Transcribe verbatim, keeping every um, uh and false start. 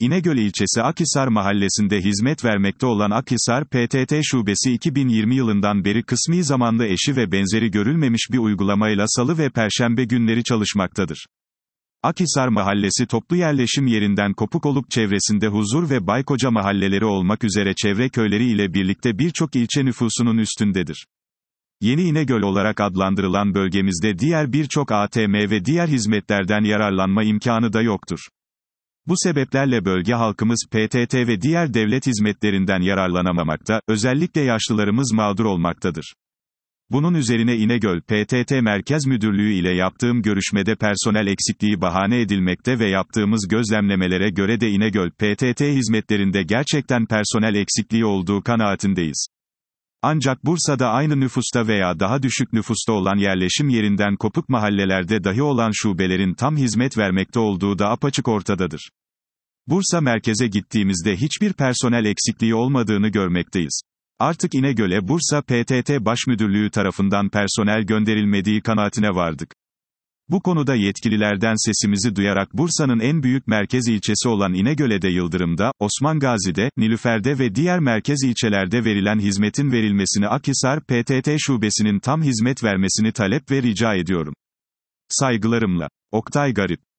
İnegöl ilçesi Akhisar mahallesinde hizmet vermekte olan Akhisar P T T Şubesi iki bin yirmi yılından beri kısmi zamanlı eşi ve benzeri görülmemiş bir uygulamayla salı ve perşembe günleri çalışmaktadır. Akhisar mahallesi toplu yerleşim yerinden kopuk olup çevresinde Huzur ve Baykoca mahalleleri olmak üzere çevre köyleri ile birlikte birçok ilçe nüfusunun üstündedir. Yeni İnegöl olarak adlandırılan bölgemizde diğer birçok A T M ve diğer hizmetlerden yararlanma imkanı da yoktur. Bu sebeplerle bölge halkımız P T T ve diğer devlet hizmetlerinden yararlanamamakta, özellikle yaşlılarımız mağdur olmaktadır. Bunun üzerine İnegöl P T T Merkez Müdürlüğü ile yaptığım görüşmede personel eksikliği bahane edilmekte ve yaptığımız gözlemlemelere göre de İnegöl P T T hizmetlerinde gerçekten personel eksikliği olduğu kanaatindeyiz. Ancak Bursa'da aynı nüfusta veya daha düşük nüfusta olan yerleşim yerinden kopuk mahallelerde dahi olan şubelerin tam hizmet vermekte olduğu da apaçık ortadadır. Bursa merkeze gittiğimizde hiçbir personel eksikliği olmadığını görmekteyiz. Artık İnegöl'e Bursa P T T Başmüdürlüğü tarafından personel gönderilmediği kanaatine vardık. Bu konuda yetkililerden sesimizi duyarak Bursa'nın en büyük merkez ilçesi olan İnegöl'e Yıldırım'da, Osman Gazi'de, Nilüfer'de ve diğer merkez ilçelerde verilen hizmetin verilmesini Akhisar P T T Şubesi'nin tam hizmet vermesini talep ve rica ediyorum. Saygılarımla. Oktay Garip.